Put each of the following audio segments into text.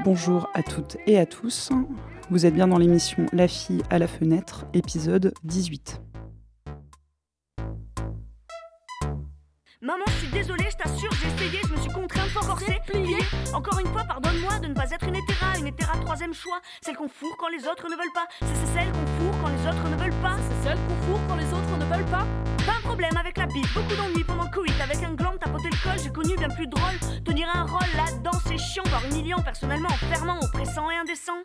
Bonjour à toutes et à tous, vous êtes bien dans l'émission La fille à la fenêtre, épisode 18. Maman, je suis désolée, je t'assure, j'ai essayé, je me suis contrainte, forcée, pliée. Encore une fois, pardonne-moi de ne pas être une hétéra troisième choix. Celle qu'on fourre quand les autres ne veulent pas. C'est celle qu'on fourre quand les autres ne veulent pas. C'est celle qu'on fourre quand les autres ne veulent pas. Pas un problème avec la bite, beaucoup d'ennuis pendant le Covid. Avec un gland, tapoter le col, j'ai connu bien plus drôle. Tenir un rôle là-dedans, c'est chiant, voire humiliant, personnellement, enfermant, oppressant et indécent.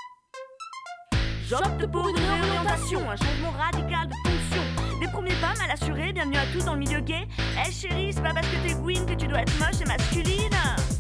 J'opte pour une réorientation, un changement radical de fonction. Des premiers pas mal assurés, bienvenue à tous dans le milieu gay. Hey chérie, c'est pas parce que t'es Gwyn que tu dois être moche et masculine.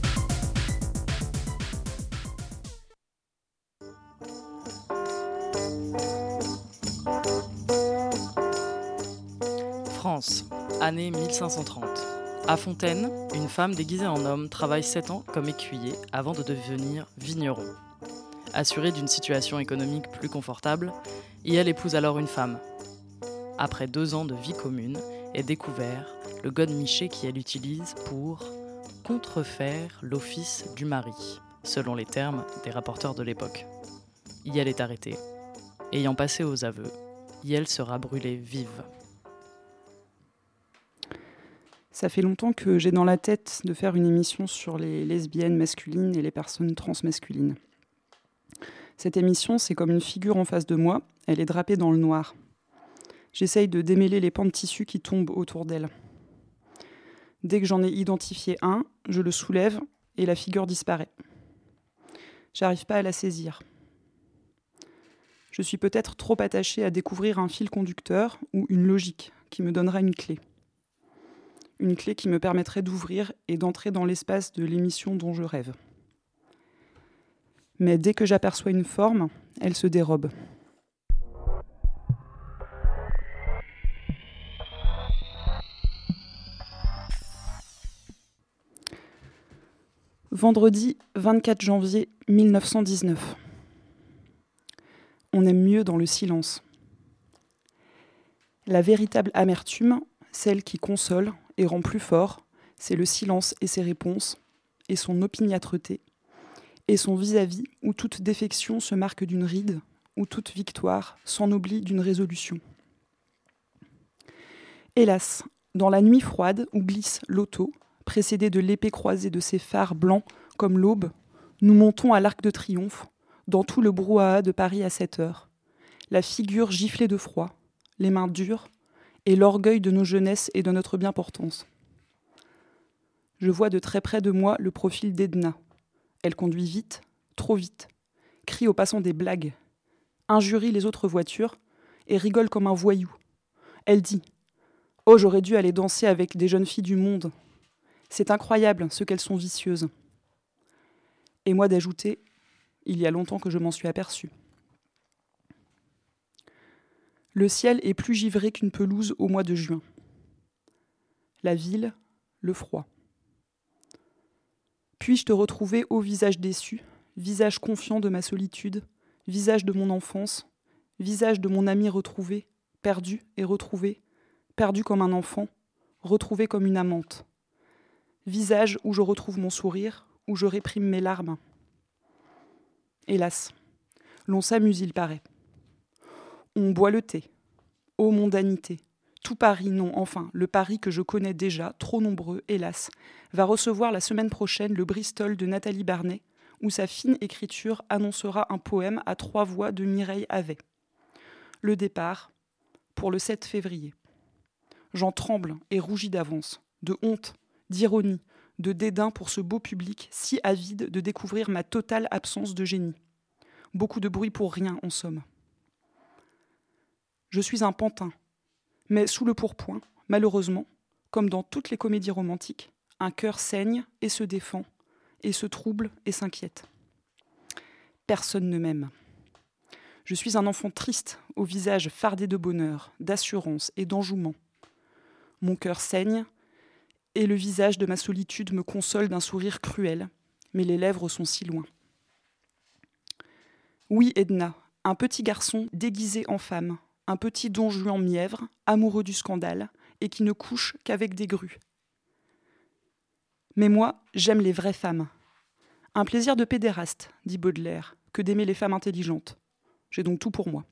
France, année 1530. À Fontaine, une femme déguisée en homme travaille 7 ans comme écuyer avant de devenir vigneron. Assurée d'une situation économique plus confortable, elle épouse alors une femme. Après 2 ans de vie commune, est découvert le godemiché qu'elle utilise pour contrefaire l'office du mari, selon les termes des rapporteurs de l'époque. Elle est arrêtée. Ayant passé aux aveux, elle sera brûlée vive. Ça fait longtemps que j'ai dans la tête de faire une émission sur les lesbiennes masculines et les personnes transmasculines. Cette émission, c'est comme une figure en face de moi, elle est drapée dans le noir. J'essaye de démêler les pans de tissu qui tombent autour d'elle. Dès que j'en ai identifié un, je le soulève et la figure disparaît. J'arrive pas à la saisir. Je suis peut-être trop attachée à découvrir un fil conducteur ou une logique qui me donnera une clé. Une clé qui me permettrait d'ouvrir et d'entrer dans l'espace de l'émission dont je rêve. Mais dès que j'aperçois une forme, elle se dérobe. Vendredi 24 janvier 1919. On aime mieux dans le silence. La véritable amertume, celle qui console et rend plus fort, c'est le silence et ses réponses, et son opiniâtreté, et son vis-à-vis où toute défection se marque d'une ride, où toute victoire s'ennoblit d'une résolution. Hélas, dans la nuit froide où glisse l'auto, précédé de l'épée croisée de ses phares blancs comme l'aube, nous montons à l'Arc de Triomphe, dans tout le brouhaha de Paris à 7 heures, la figure giflée de froid, les mains dures, et l'orgueil de nos jeunesses et de notre bien-portance. Je vois de très près de moi le profil d'Edna. Elle conduit vite, trop vite, crie aux passants des blagues, injurie les autres voitures et rigole comme un voyou. Elle dit « Oh, j'aurais dû aller danser avec des jeunes filles du monde. C'est incroyable ce qu'elles sont vicieuses. » Et moi d'ajouter « Il y a longtemps que je m'en suis aperçue. » Le ciel est plus givré qu'une pelouse au mois de juin. La ville, le froid. Puis-je te retrouver ô visage déçu, visage confiant de ma solitude, visage de mon enfance, visage de mon ami retrouvé, perdu et retrouvé, perdu comme un enfant, retrouvé comme une amante. Visage où je retrouve mon sourire, où je réprime mes larmes. Hélas, l'on s'amuse, il paraît. On boit le thé. Ô mondanité, tout Paris, non, enfin, le Paris que je connais déjà, trop nombreux, hélas, va recevoir la semaine prochaine le Bristol de Nathalie Barnet, où sa fine écriture annoncera un poème à 3 voix de Mireille Havet. Le départ, pour le 7 février. J'en tremble et rougis d'avance, de honte, d'ironie, de dédain pour ce beau public si avide de découvrir ma totale absence de génie. Beaucoup de bruit pour rien, en somme. Je suis un pantin, mais sous le pourpoint, malheureusement, comme dans toutes les comédies romantiques, un cœur saigne et se défend, et se trouble et s'inquiète. Personne ne m'aime. Je suis un enfant triste, au visage fardé de bonheur, d'assurance et d'enjouement. Mon cœur saigne, et le visage de ma solitude me console d'un sourire cruel, mais les lèvres sont si loin. Oui, Edna, un petit garçon déguisé en femme, un petit Don Juan mièvre, amoureux du scandale, et qui ne couche qu'avec des grues. Mais moi, j'aime les vraies femmes. Un plaisir de pédéraste, dit Baudelaire, que d'aimer les femmes intelligentes. J'ai donc tout pour moi.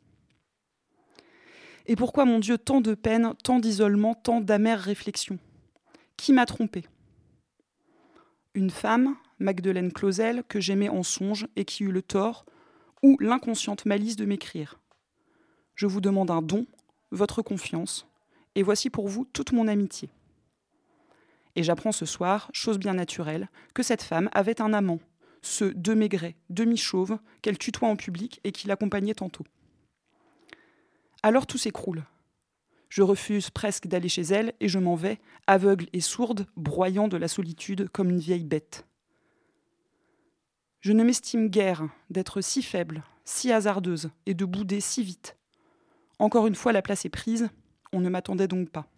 Et pourquoi, mon Dieu, tant de peine, tant d'isolement, tant d'amères réflexions ? Qui m'a trompée ? Une femme, Magdeleine Clausel, que j'aimais en songe et qui eut le tort, ou l'inconsciente malice de m'écrire. Je vous demande un don, votre confiance, et voici pour vous toute mon amitié. Et j'apprends ce soir, chose bien naturelle, que cette femme avait un amant, ce de Maigret, demi-chauve, qu'elle tutoie en public et qui l'accompagnait tantôt. Alors tout s'écroule. Je refuse presque d'aller chez elle et je m'en vais, aveugle et sourde, broyant de la solitude comme une vieille bête. Je ne m'estime guère d'être si faible, si hasardeuse et de bouder si vite. Encore une fois, la place est prise, on ne m'attendait donc pas.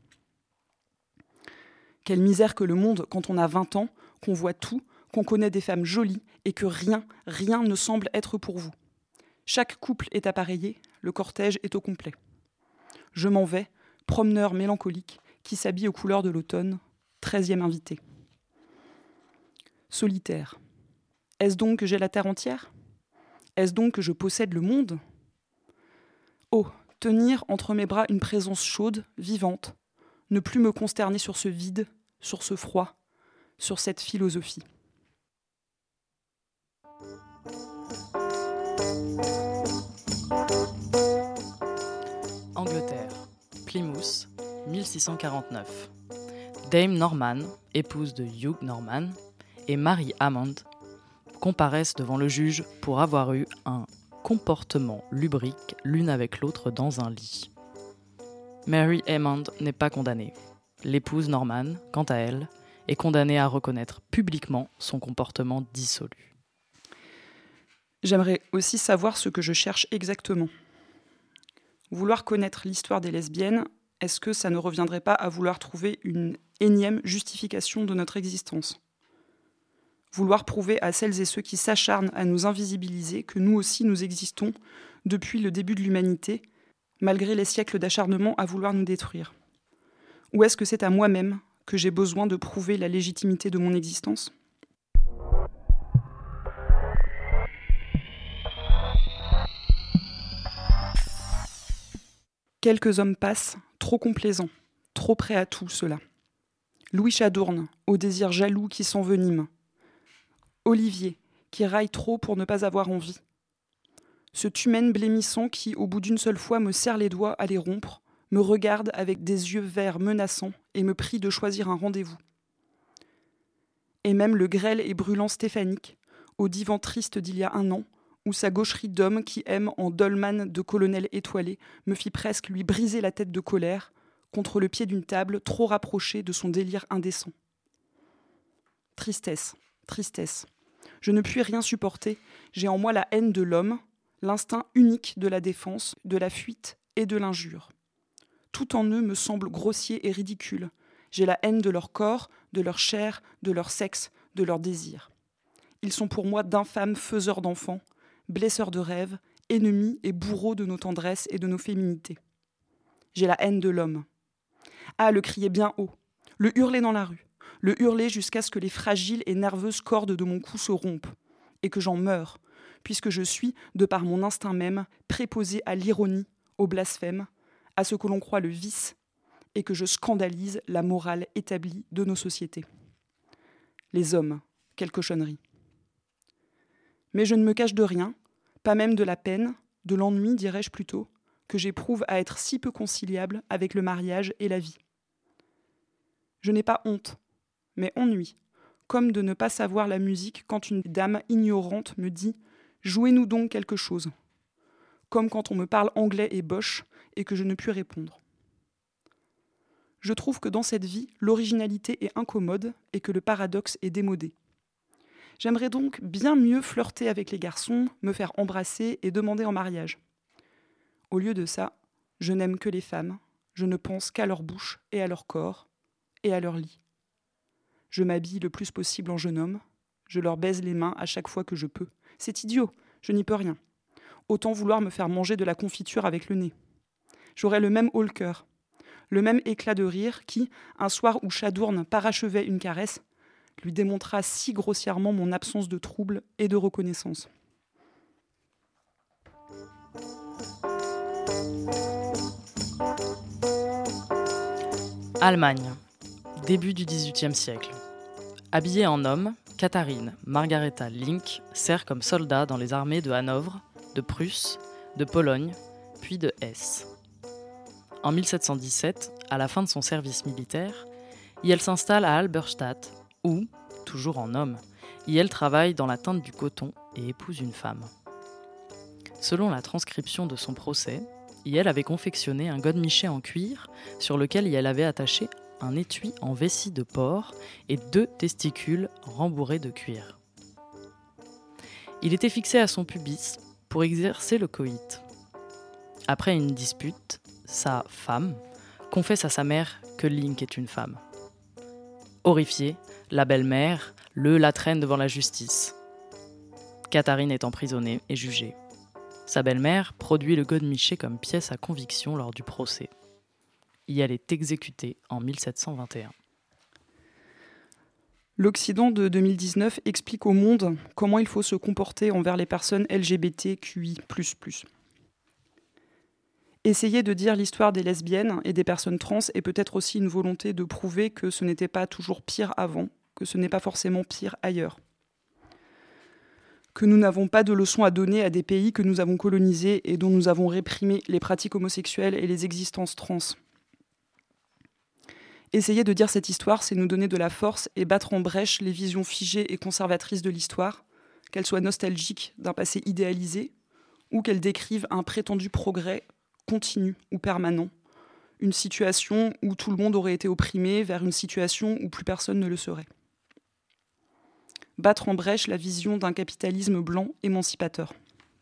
Quelle misère que le monde quand on a 20 ans, qu'on voit tout, qu'on connaît des femmes jolies et que rien ne semble être pour vous. Chaque couple est appareillé, le cortège est au complet. Je m'en vais, promeneur mélancolique qui s'habille aux couleurs de l'automne, 13e invité. Solitaire. Est-ce donc que j'ai la terre entière ? Est-ce donc que je possède le monde ? Oh, tenir entre mes bras une présence chaude, vivante, ne plus me consterner sur ce vide, sur ce froid, sur cette philosophie. Angleterre, Plymouth, 1649. Dame Norman, épouse de Hugh Norman, et Mary Hammond comparaissent devant le juge pour avoir eu un comportement lubrique l'une avec l'autre dans un lit. Mary Hammond n'est pas condamnée. L'épouse Norman, quant à elle, est condamnée à reconnaître publiquement son comportement dissolu. J'aimerais aussi savoir ce que je cherche exactement. Vouloir connaître l'histoire des lesbiennes, est-ce que ça ne reviendrait pas à vouloir trouver une énième justification de notre existence ? Vouloir prouver à celles et ceux qui s'acharnent à nous invisibiliser que nous aussi nous existons depuis le début de l'humanité, malgré les siècles d'acharnement à vouloir nous détruire. Ou est-ce que c'est à moi-même que j'ai besoin de prouver la légitimité de mon existence ? Quelques hommes passent, trop complaisants, trop prêts à tout cela. Louis Chadourne, au désir jaloux qui s'envenime. Olivier, qui raille trop pour ne pas avoir envie. Ce Tumène blêmissant qui, au bout d'une seule fois, me serre les doigts à les rompre, me regarde avec des yeux verts menaçants et me prie de choisir un rendez-vous. Et même le grêle et brûlant Stéphanique, au divan triste d'il y a 1 an, où sa gaucherie d'homme qui aime en dolman de colonel étoilé me fit presque lui briser la tête de colère contre le pied d'une table trop rapprochée de son délire indécent. Tristesse, tristesse. Je ne puis rien supporter, j'ai en moi la haine de l'homme, l'instinct unique de la défense, de la fuite et de l'injure. Tout en eux me semble grossier et ridicule. J'ai la haine de leur corps, de leur chair, de leur sexe, de leur désir. Ils sont pour moi d'infâmes faiseurs d'enfants, blesseurs de rêves, ennemis et bourreaux de nos tendresses et de nos féminités. J'ai la haine de l'homme. Ah, le crier bien haut, le hurler dans la rue, le hurler jusqu'à ce que les fragiles et nerveuses cordes de mon cou se rompent, et que j'en meure, puisque je suis, de par mon instinct même, préposé à l'ironie, au blasphème, à ce que l'on croit le vice, et que je scandalise la morale établie de nos sociétés. Les hommes, quelle cochonnerie. Mais je ne me cache de rien, pas même de la peine, de l'ennui, dirais-je plutôt, que j'éprouve à être si peu conciliable avec le mariage et la vie. Je n'ai pas honte, mais ennui, comme de ne pas savoir la musique quand une dame ignorante me dit « Jouez-nous donc quelque chose », comme quand on me parle anglais et boche et que je ne puis répondre. Je trouve que dans cette vie, l'originalité est incommode et que le paradoxe est démodé. J'aimerais donc bien mieux flirter avec les garçons, me faire embrasser et demander en mariage. Au lieu de ça, je n'aime que les femmes, je ne pense qu'à leur bouche et à leur corps et à leur lit. Je m'habille le plus possible en jeune homme, je leur baise les mains à chaque fois que je peux. C'est idiot, je n'y peux rien. Autant vouloir me faire manger de la confiture avec le nez. J'aurais le même haut le cœur, le même éclat de rire qui, un soir où Chadourne parachevait une caresse, lui démontra si grossièrement mon absence de trouble et de reconnaissance. Allemagne, début du XVIIIe siècle. Habillée en homme, Katharine Margaretha Link sert comme soldat dans les armées de Hanovre, de Prusse, de Pologne, puis de Hesse. En 1717, à la fin de son service militaire, elle s'installe à Halberstadt, où, toujours en homme, elle travaille dans la teinte du coton et épouse une femme. Selon la transcription de son procès, elle avait confectionné un godemiché en cuir sur lequel elle avait attaché un étui en vessie de porc et 2 testicules rembourrés de cuir. Il était fixé à son pubis pour exercer le coït. Après une dispute, sa femme confesse à sa mère que Link est une femme. Horrifiée, la belle-mère la traîne devant la justice. Katharine est emprisonnée et jugée. Sa belle-mère produit le godemiché comme pièce à conviction lors du procès. Elle est exécutée en 1721. L'Occident de 2019 explique au monde comment il faut se comporter envers les personnes LGBTQI++. Essayer de dire l'histoire des lesbiennes et des personnes trans est peut-être aussi une volonté de prouver que ce n'était pas toujours pire avant, que ce n'est pas forcément pire ailleurs. Que nous n'avons pas de leçons à donner à des pays que nous avons colonisés et dont nous avons réprimé les pratiques homosexuelles et les existences trans. Essayer de dire cette histoire, c'est nous donner de la force et battre en brèche les visions figées et conservatrices de l'histoire, qu'elles soient nostalgiques d'un passé idéalisé ou qu'elles décrivent un prétendu progrès continu ou permanent, une situation où tout le monde aurait été opprimé vers une situation où plus personne ne le serait. Battre en brèche la vision d'un capitalisme blanc émancipateur.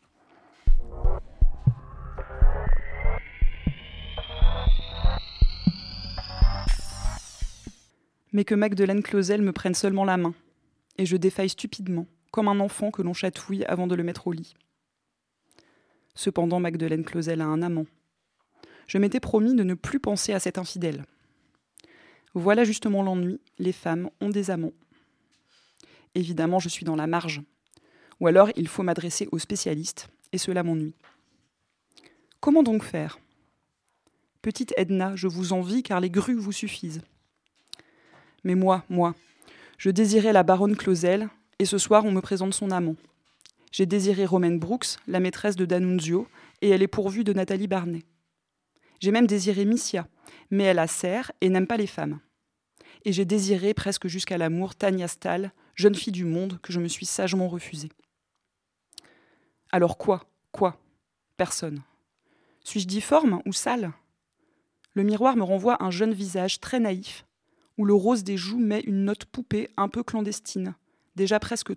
Mais que Magdeleine Clausel me prenne seulement la main, et je défaille stupidement, comme un enfant que l'on chatouille avant de le mettre au lit. Cependant, Magdeleine Clausel a un amant. Je m'étais promis de ne plus penser à cet infidèle. Voilà justement l'ennui, les femmes ont des amants. Évidemment, je suis dans la marge. Ou alors, il faut m'adresser aux spécialistes, et cela m'ennuie. Comment donc faire ? Petite Edna, je vous envie car les grues vous suffisent. Mais moi, je désirais la baronne Clausel, et ce soir on me présente son amant. J'ai désiré Romaine Brooks, la maîtresse de D'Annunzio, et elle est pourvue de Nathalie Barnet. J'ai même désiré Missia, mais elle a serre et n'aime pas les femmes. Et j'ai désiré presque jusqu'à l'amour Tania Stahl, jeune fille du monde que je me suis sagement refusée. Alors quoi ? Personne. Suis-je difforme ou sale ? Le miroir me renvoie un jeune visage très naïf, où le rose des joues met une note poupée un peu clandestine, déjà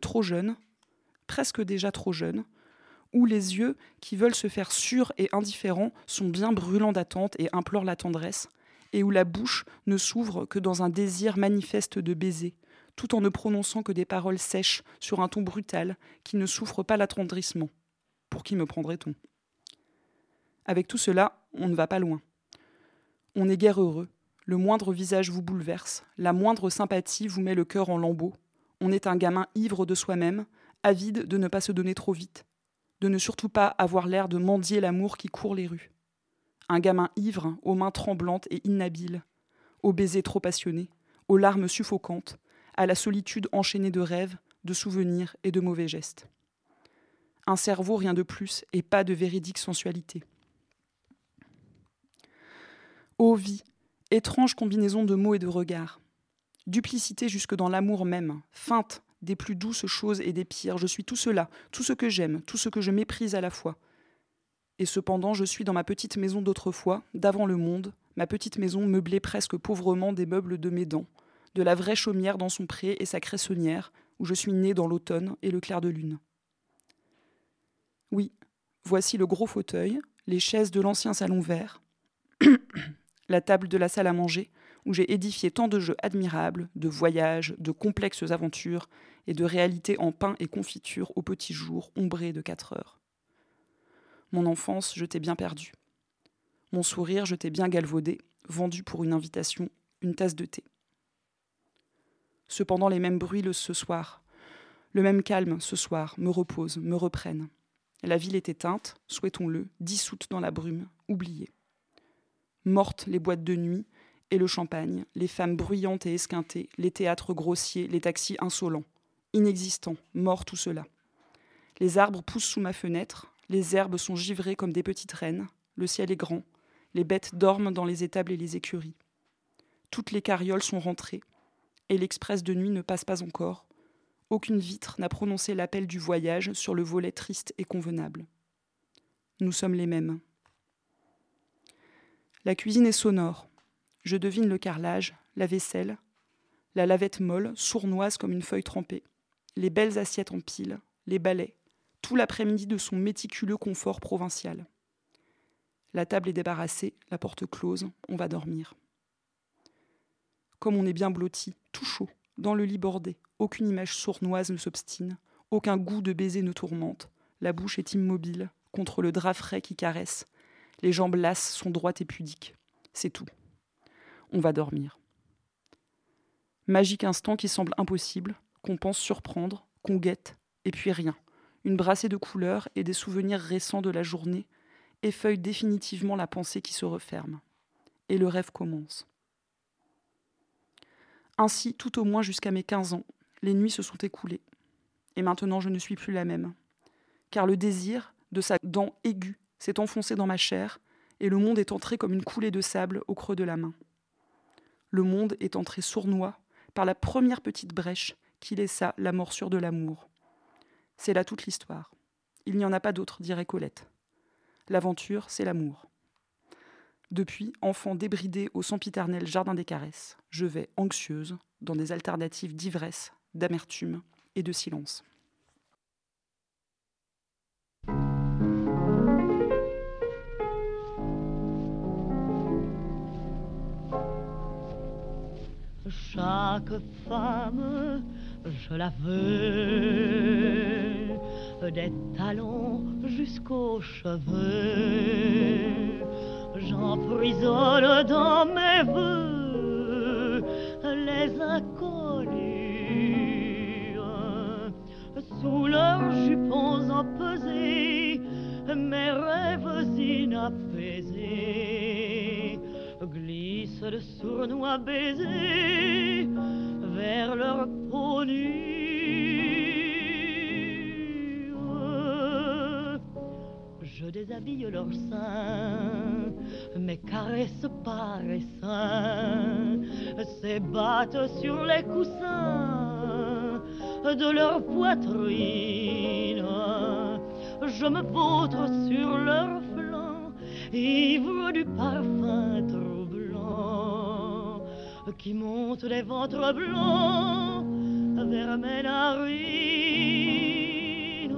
trop jeune, où les yeux qui veulent se faire sûrs et indifférents sont bien brûlants d'attente et implorent la tendresse, et où la bouche ne s'ouvre que dans un désir manifeste de baiser, tout en ne prononçant que des paroles sèches sur un ton brutal qui ne souffre pas l'attendrissement. Pour qui me prendrait-on ? Avec tout cela, on ne va pas loin. On est guère heureux. Le moindre visage vous bouleverse, la moindre sympathie vous met le cœur en lambeaux. On est un gamin ivre de soi-même, avide de ne pas se donner trop vite, de ne surtout pas avoir l'air de mendier l'amour qui court les rues. Un gamin ivre, aux mains tremblantes et inhabiles, aux baisers trop passionnés, aux larmes suffocantes, à la solitude enchaînée de rêves, de souvenirs et de mauvais gestes. Un cerveau, rien de plus, et pas de véridique sensualité. Ô vie, étrange combinaison de mots et de regards. Duplicité jusque dans l'amour même, feinte des plus douces choses et des pires. Je suis tout cela, tout ce que j'aime, tout ce que je méprise à la fois. Et cependant, je suis dans ma petite maison d'autrefois, d'avant le monde, ma petite maison meublée presque pauvrement des meubles de mes dents, de la vraie chaumière dans son pré et sa cressonnière, où je suis née dans l'automne et le clair de lune. Oui, voici le gros fauteuil, les chaises de l'ancien salon vert, la table de la salle à manger, où j'ai édifié tant de jeux admirables, de voyages, de complexes aventures et de réalités en pain et confiture au petit jour ombré de 4 heures. Mon enfance, je t'ai bien perdue. Mon sourire, je t'ai bien galvaudé, vendu pour une invitation, une tasse de thé. Cependant, les mêmes bruits ce soir, le même calme ce soir, me reposent, me reprennent. La ville est éteinte, souhaitons-le, dissoute dans la brume, oubliée. Mortes les boîtes de nuit et le champagne, les femmes bruyantes et esquintées, les théâtres grossiers, les taxis insolents. Inexistants, morts tout cela. Les arbres poussent sous ma fenêtre, les herbes sont givrées comme des petites reines, le ciel est grand, les bêtes dorment dans les étables et les écuries. Toutes les carrioles sont rentrées, et l'express de nuit ne passe pas encore. Aucune vitre n'a prononcé l'appel du voyage sur le volet triste et convenable. Nous sommes les mêmes. La cuisine est sonore. Je devine le carrelage, la vaisselle, la lavette molle, sournoise comme une feuille trempée, les belles assiettes en pile, les balais, tout l'après-midi de son méticuleux confort provincial. La table est débarrassée, la porte close, on va dormir. Comme on est bien blotti, tout chaud, dans le lit bordé, aucune image sournoise ne s'obstine, aucun goût de baiser ne tourmente, la bouche est immobile, contre le drap frais qui caresse, les jambes lasses sont droites et pudiques, c'est tout. On va dormir. Magique instant qui semble impossible, qu'on pense surprendre, qu'on guette, et puis rien. Une brassée de couleurs et des souvenirs récents de la journée effeuillent définitivement la pensée qui se referme. Et le rêve commence. Ainsi, tout au moins jusqu'à mes 15 ans, les nuits se sont écoulées. Et maintenant, je ne suis plus la même. Car le désir, de sa dent aiguë, s'est enfoncé dans ma chair, et le monde est entré comme une coulée de sable au creux de la main. Le monde est entré sournois par la première petite brèche qui laissa la morsure de l'amour. C'est là toute l'histoire. Il n'y en a pas d'autre, dirait Colette. L'aventure, c'est l'amour. Depuis, enfant débridé au sempiternel jardin des caresses, je vais, anxieuse, dans des alternatives d'ivresse, d'amertume et de silence. Chaque femme, je la veux, des talons jusqu'aux cheveux. J'emprisonne dans mes vœux les inconnus. Sous leurs jupons empesés, mes rêves inapaisés glissent de sournois baisers vers leur peau nue. Je déshabille leurs seins, mes caresses par essaims s'ébattent sur les coussins de leur poitrine. Je me vautre sur leur flanc, ivre du parfum troublant qui monte des ventres blancs vers mes narines.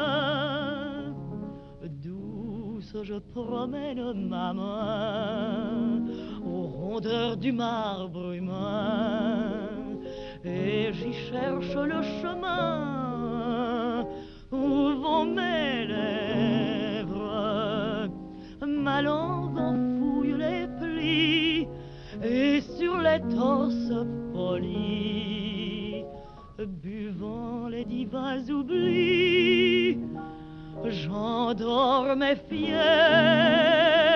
Douce, je promène ma main aux rondeurs du marbre humain et j'y cherche le chemin où vont mes lèvres. Ma langue en fouille les plis et sur les torses polis, buvant les divins oublis, j'endors mes fièvres.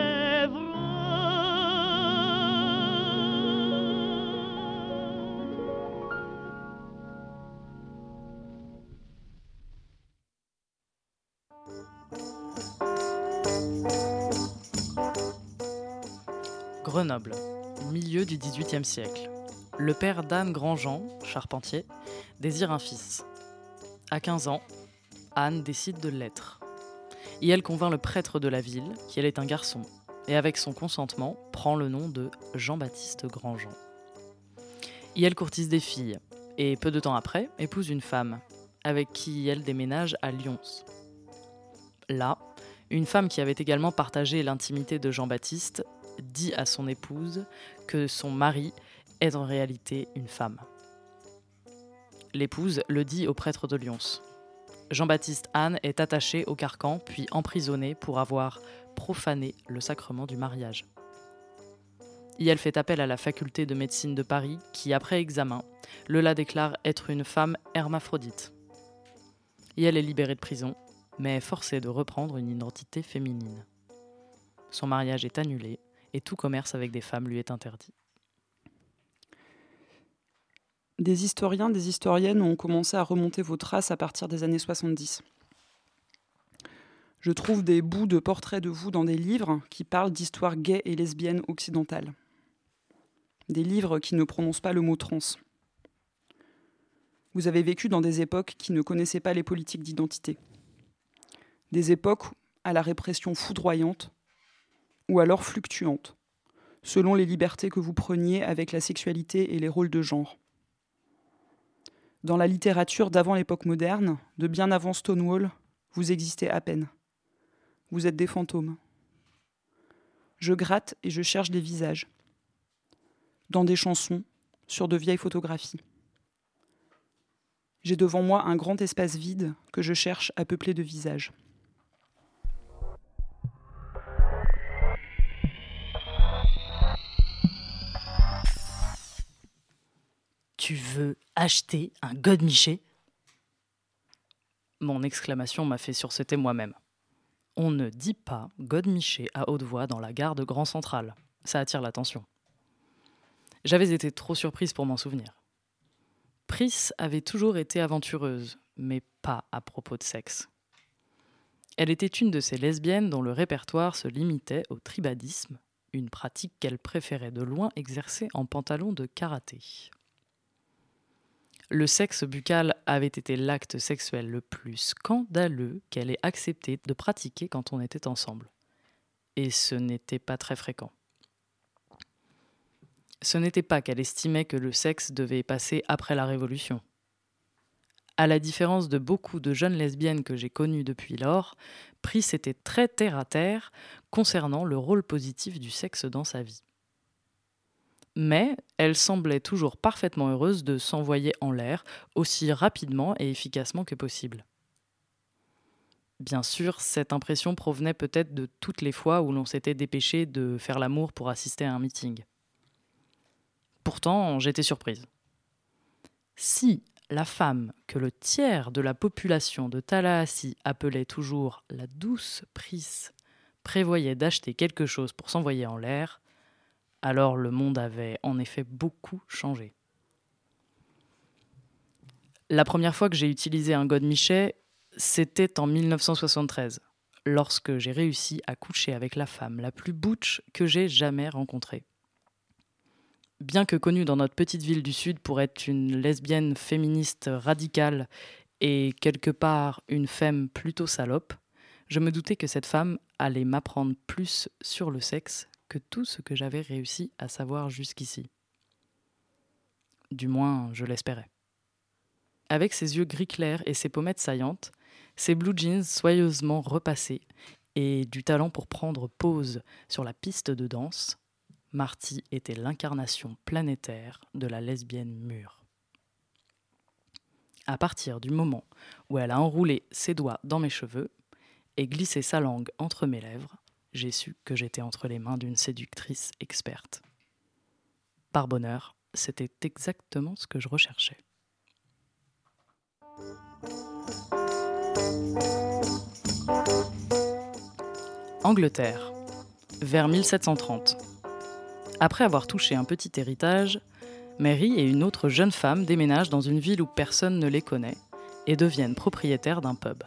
Grenoble, milieu du XVIIIe siècle. Le père d'Anne Grandjean, charpentier, désire un fils. À 15 ans, Anne décide de l'être. Et elle convainc le prêtre de la ville qu'elle est un garçon, et avec son consentement, prend le nom de Jean-Baptiste Grandjean. Et elle courtise des filles, et peu de temps après, épouse une femme, avec qui elle déménage à Lyons. Là, une femme qui avait également partagé l'intimité de Jean-Baptiste dit à son épouse que son mari est en réalité une femme. L'épouse le dit au prêtre de Lyons. Jean-Baptiste Anne est attaché au carcan puis emprisonné pour avoir profané le sacrement du mariage. Yael fait appel à la faculté de médecine de Paris qui, après examen, le la déclare être une femme hermaphrodite. Yael est libérée de prison, mais est forcée de reprendre une identité féminine. Son mariage est annulé et tout commerce avec des femmes lui est interdit. Des historiens, des historiennes ont commencé à remonter vos traces à partir des années 70. Je trouve des bouts de portraits de vous dans des livres qui parlent d'histoires gays et lesbiennes occidentales. Des livres qui ne prononcent pas le mot trans. Vous avez vécu dans des époques qui ne connaissaient pas les politiques d'identité. Des époques à la répression foudroyante ou alors fluctuante, selon les libertés que vous preniez avec la sexualité et les rôles de genre. Dans la littérature d'avant l'époque moderne, de bien avant Stonewall, vous existez à peine. Vous êtes des fantômes. Je gratte et je cherche des visages. Dans des chansons, sur de vieilles photographies. J'ai devant moi un grand espace vide que je cherche à peupler de visages. Tu veux acheter un godemiché ? Mon exclamation m'a fait sursauter moi-même. On ne dit pas godemiché à haute voix dans la gare de Grand Central. Ça attire l'attention. J'avais été trop surprise pour m'en souvenir. Pris avait toujours été aventureuse, mais pas à propos de sexe. Elle était une de ces lesbiennes dont le répertoire se limitait au tribadisme, une pratique qu'elle préférait de loin exercer en pantalon de karaté. Le sexe buccal avait été l'acte sexuel le plus scandaleux qu'elle ait accepté de pratiquer quand on était ensemble. Et ce n'était pas très fréquent. Ce n'était pas qu'elle estimait que le sexe devait passer après la Révolution. À la différence de beaucoup de jeunes lesbiennes que j'ai connues depuis lors, Pris était très terre-à-terre concernant le rôle positif du sexe dans sa vie. Mais elle semblait toujours parfaitement heureuse de s'envoyer en l'air aussi rapidement et efficacement que possible. Bien sûr, cette impression provenait peut-être de toutes les fois où l'on s'était dépêché de faire l'amour pour assister à un meeting. Pourtant, j'étais surprise. Si la femme que le tiers de la population de Tallahassee appelait toujours la douce Pris prévoyait d'acheter quelque chose pour s'envoyer en l'air, alors le monde avait en effet beaucoup changé. La première fois que j'ai utilisé un godemichet, c'était en 1973, lorsque j'ai réussi à coucher avec la femme la plus butch que j'ai jamais rencontrée. Bien que connue dans notre petite ville du Sud pour être une lesbienne féministe radicale et quelque part une femme plutôt salope, je me doutais que cette femme allait m'apprendre plus sur le sexe que tout ce que j'avais réussi à savoir jusqu'ici. Du moins, je l'espérais. Avec ses yeux gris clair et ses pommettes saillantes, ses blue jeans soyeusement repassés et du talent pour prendre pause sur la piste de danse, Marty était l'incarnation planétaire de la lesbienne mûre. À partir du moment où elle a enroulé ses doigts dans mes cheveux et glissé sa langue entre mes lèvres, j'ai su que j'étais entre les mains d'une séductrice experte. Par bonheur, c'était exactement ce que je recherchais. Angleterre, vers 1730. Après avoir touché un petit héritage, Mary et une autre jeune femme déménagent dans une ville où personne ne les connaît et deviennent propriétaires d'un pub.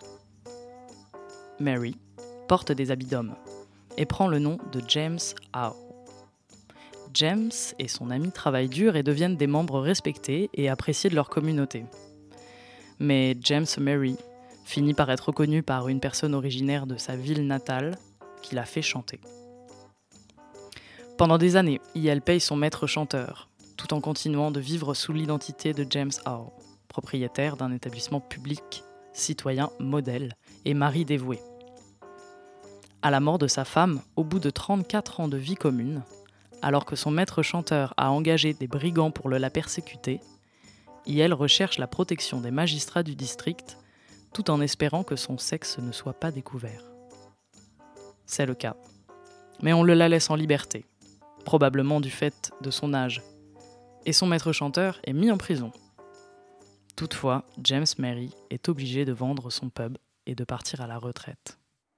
Mary porte des habits d'homme et prend le nom de James Howe. James et son ami travaillent dur et deviennent des membres respectés et appréciés de leur communauté. Mais James Mary finit par être reconnu par une personne originaire de sa ville natale qui l'a fait chanter. Pendant des années, elle paye son maître chanteur, tout en continuant de vivre sous l'identité de James Howe, propriétaire d'un établissement public, citoyen modèle et mari dévoué. À la mort de sa femme, au bout de 34 ans de vie commune, alors que son maître chanteur a engagé des brigands pour la persécuter, elle recherche la protection des magistrats du district, tout en espérant que son sexe ne soit pas découvert. C'est le cas, mais on la laisse en liberté. probablement du fait de son âge. Et son maître chanteur est mis en prison. Toutefois, James Merry est obligé de vendre son pub et de partir à la retraite.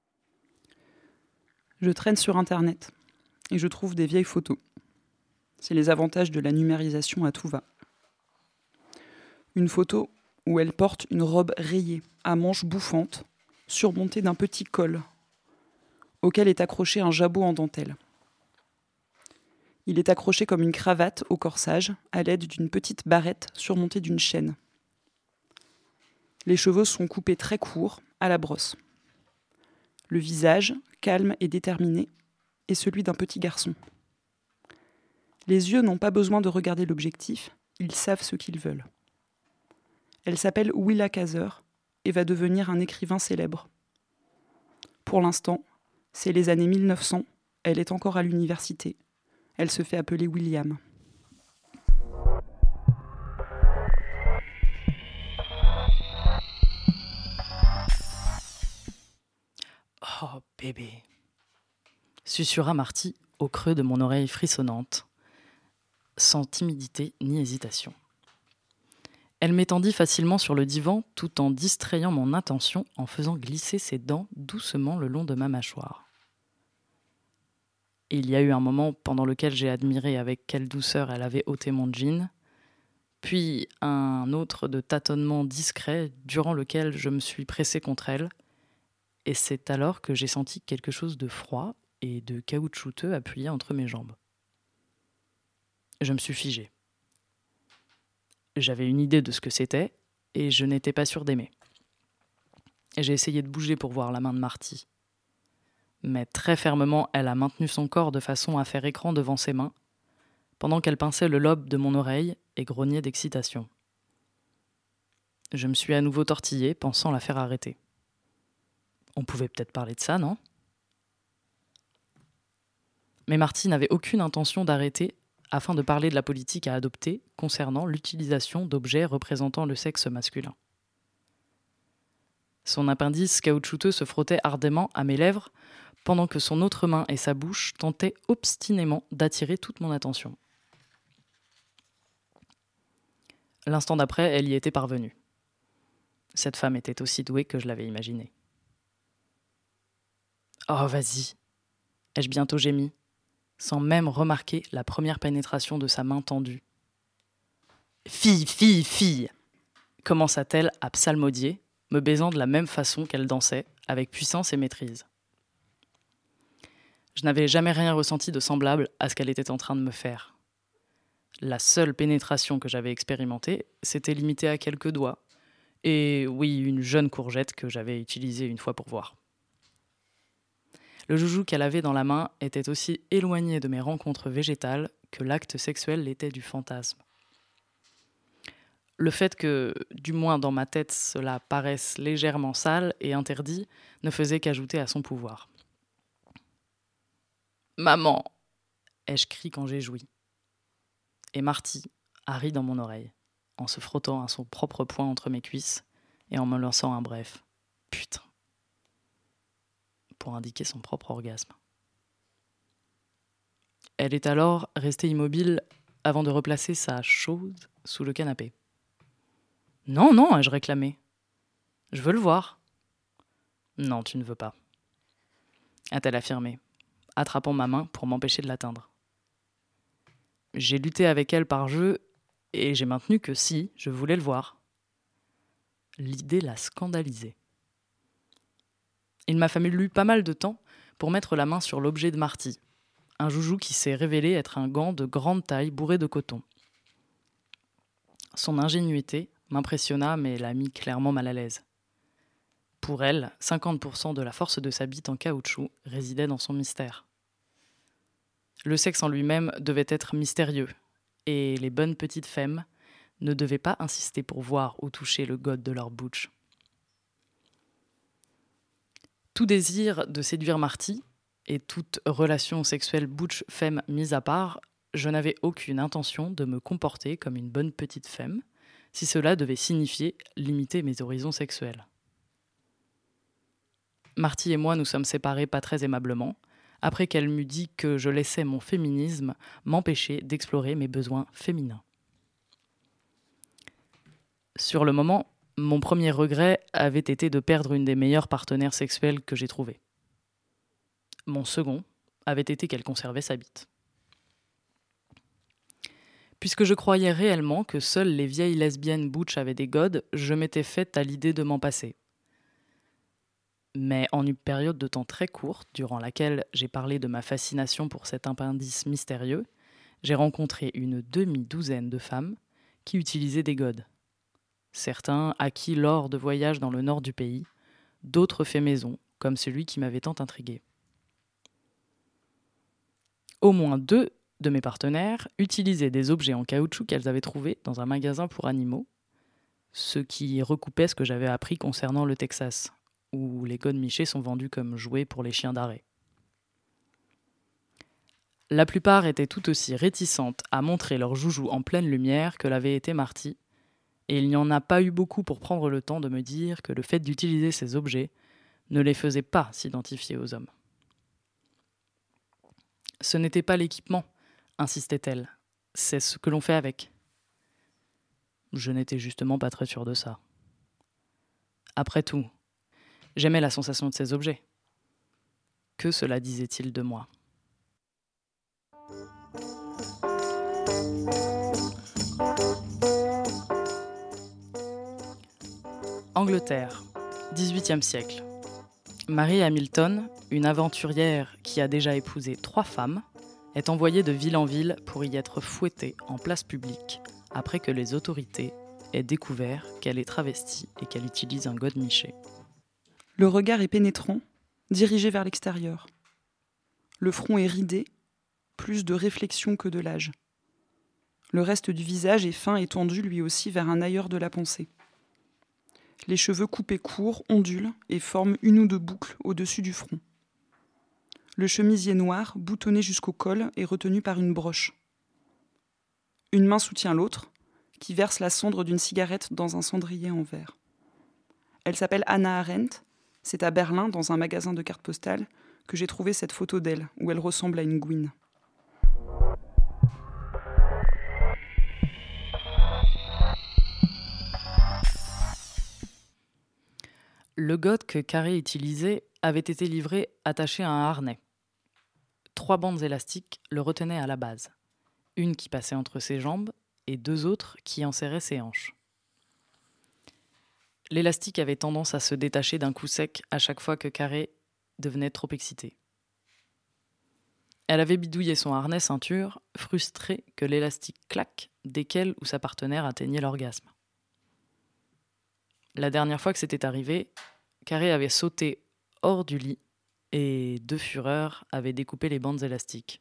Je traîne sur Internet et je trouve des vieilles photos. C'est les avantages de la numérisation à tout va. Une photo où elle porte une robe rayée, à manches bouffantes, surmontée d'un petit col, auquel est accroché un jabot en dentelle. Il est accroché comme une cravate au corsage, à l'aide d'une petite barrette surmontée d'une chaîne. Les cheveux sont coupés très courts, à la brosse. Le visage, calme et déterminé, est celui d'un petit garçon. Les yeux n'ont pas besoin de regarder l'objectif, ils savent ce qu'ils veulent. Elle s'appelle Willa Cather et va devenir un écrivain célèbre. Pour l'instant, c'est les années 1900, elle est encore à l'université. Elle se fait appeler William. Oh bébé, susurra Marty au creux de mon oreille frissonnante, sans timidité ni hésitation. Elle m'étendit facilement sur le divan tout en distrayant mon attention en faisant glisser ses dents doucement le long de ma mâchoire. Il y a eu un moment pendant lequel j'ai admiré avec quelle douceur elle avait ôté mon jean, puis un autre de tâtonnement discret durant lequel je me suis pressé contre elle, et c'est alors que j'ai senti quelque chose de froid et de caoutchouteux appuyé entre mes jambes. Je me suis figé. J'avais une idée de ce que c'était, et je n'étais pas sûre d'aimer. J'ai essayé de bouger pour voir la main de Marty. Mais très fermement, elle a maintenu son corps de façon à faire écran devant ses mains, pendant qu'elle pinçait le lobe de mon oreille et grognait d'excitation. Je me suis à nouveau tortillé, pensant la faire arrêter. On pouvait peut-être parler de ça, non ? Mais Marty n'avait aucune intention d'arrêter afin de parler de la politique à adopter concernant l'utilisation d'objets représentant le sexe masculin. Son appendice caoutchouteux se frottait ardemment à mes lèvres pendant que son autre main et sa bouche tentaient obstinément d'attirer toute mon attention. L'instant d'après, elle y était parvenue. Cette femme était aussi douée que je l'avais imaginé. « Oh, vas-y !» ai-je bientôt gémi, sans même remarquer la première pénétration de sa main tendue. « Fille, fille, fille !» commença-t-elle à psalmodier, me baisant de la même façon qu'elle dansait, avec puissance et maîtrise. Je n'avais jamais rien ressenti de semblable à ce qu'elle était en train de me faire. La seule pénétration que j'avais expérimentée s'était limitée à quelques doigts, et oui, une jeune courgette que j'avais utilisée une fois pour voir. Le joujou qu'elle avait dans la main était aussi éloigné de mes rencontres végétales que l'acte sexuel l'était du fantasme. Le fait que, du moins dans ma tête, cela paraisse légèrement sale et interdit ne faisait qu'ajouter à son pouvoir. « Maman !» ai-je crié quand j'ai joui. Et Marty a ri dans mon oreille, en se frottant à son propre poing entre mes cuisses et en me lançant un bref « Putain !» pour indiquer son propre orgasme. Elle est alors restée immobile avant de replacer sa chose sous le canapé. « Non, non !» ai-je réclamé. « Je veux le voir. »« Non, tu ne veux pas. » a-t-elle affirmé, attrapant ma main pour m'empêcher de l'atteindre. J'ai lutté avec elle par jeu et j'ai maintenu que si, je voulais le voir. L'idée l'a scandalisée. Il m'a fallu pas mal de temps pour mettre la main sur l'objet de Marty, un joujou qui s'est révélé être un gant de grande taille bourré de coton. Son ingénuité m'impressionna mais l'a mis clairement mal à l'aise. Pour elle, 50% de la force de sa bite en caoutchouc résidait dans son mystère. Le sexe en lui-même devait être mystérieux, et les bonnes petites femmes ne devaient pas insister pour voir ou toucher le god de leur bouche. Tout désir de séduire Marty, et toute relation sexuelle butch-femme mise à part, je n'avais aucune intention de me comporter comme une bonne petite femme, si cela devait signifier limiter mes horizons sexuels. Marty et moi nous sommes séparés pas très aimablement, après qu'elle m'eut dit que je laissais mon féminisme m'empêcher d'explorer mes besoins féminins. Sur le moment, mon premier regret avait été de perdre une des meilleures partenaires sexuelles que j'ai trouvées. Mon second avait été qu'elle conservait sa bite. Puisque je croyais réellement que seules les vieilles lesbiennes butch avaient des godes, je m'étais faite à l'idée de m'en passer. Mais en une période de temps très courte, durant laquelle j'ai parlé de ma fascination pour cet appendice mystérieux, j'ai rencontré une demi-douzaine de femmes qui utilisaient des godes. Certains acquis lors de voyages dans le nord du pays, d'autres faits maison, comme celui qui m'avait tant intrigué. Au moins 2 de mes partenaires utilisaient des objets en caoutchouc qu'elles avaient trouvés dans un magasin pour animaux, ce qui recoupait ce que j'avais appris concernant le Texas, où les godemichés sont vendus comme jouets pour les chiens d'arrêt. La plupart étaient tout aussi réticentes à montrer leurs joujoux en pleine lumière que l'avait été Marty, et il n'y en a pas eu beaucoup pour prendre le temps de me dire que le fait d'utiliser ces objets ne les faisait pas s'identifier aux hommes. Ce n'était pas l'équipement, insistait-elle, c'est ce que l'on fait avec. Je n'étais justement pas très sûre de ça. Après tout, j'aimais la sensation de ces objets. Que cela disait-il de moi ? Angleterre, XVIIIe siècle. Mary Hamilton, une aventurière qui a déjà épousé 3 femmes, est envoyée de ville en ville pour y être fouettée en place publique après que les autorités aient découvert qu'elle est travestie et qu'elle utilise un godemiché. Le regard est pénétrant, dirigé vers l'extérieur. Le front est ridé, plus de réflexion que de l'âge. Le reste du visage est fin et tendu lui aussi vers un ailleurs de la pensée. Les cheveux coupés courts ondulent et forment 1 ou 2 boucles au-dessus du front. Le chemisier noir, boutonné jusqu'au col, est retenu par une broche. Une main soutient l'autre, qui verse la cendre d'une cigarette dans un cendrier en verre. Elle s'appelle Hannah Arendt. C'est à Berlin, dans un magasin de cartes postales, que j'ai trouvé cette photo d'elle, où elle ressemble à une gouine. Le god que Carré utilisait avait été livré attaché à un harnais. 3 bandes élastiques le retenaient à la base, une qui passait entre ses jambes et 2 autres qui enserraient ses hanches. L'élastique avait tendance à se détacher d'un coup sec à chaque fois que Carré devenait trop excitée. Elle avait bidouillé son harnais ceinture, frustrée que l'élastique claque dès qu'elle ou sa partenaire atteignait l'orgasme. La dernière fois que c'était arrivé, Carré avait sauté hors du lit et, de fureur, avait découpé les bandes élastiques.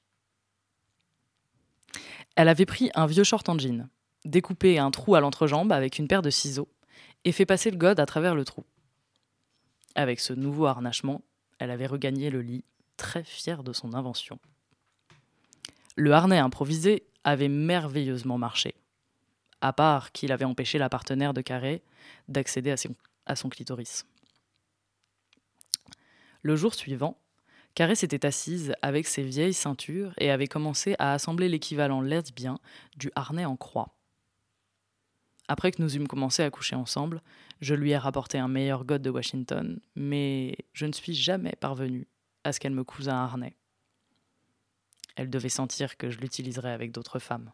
Elle avait pris un vieux short en jean, découpé un trou à l'entrejambe avec une paire de ciseaux et fait passer le god à travers le trou. Avec ce nouveau harnachement, elle avait regagné le lit, très fière de son invention. Le harnais improvisé avait merveilleusement marché, à part qu'il avait empêché la partenaire de Carré d'accéder à son clitoris. Le jour suivant, Carré s'était assise avec ses vieilles ceintures et avait commencé à assembler l'équivalent lesbien du harnais en croix. Après que nous eûmes commencé à coucher ensemble, je lui ai rapporté un meilleur god de Washington, mais je ne suis jamais parvenue à ce qu'elle me couse un harnais. Elle devait sentir que je l'utiliserais avec d'autres femmes.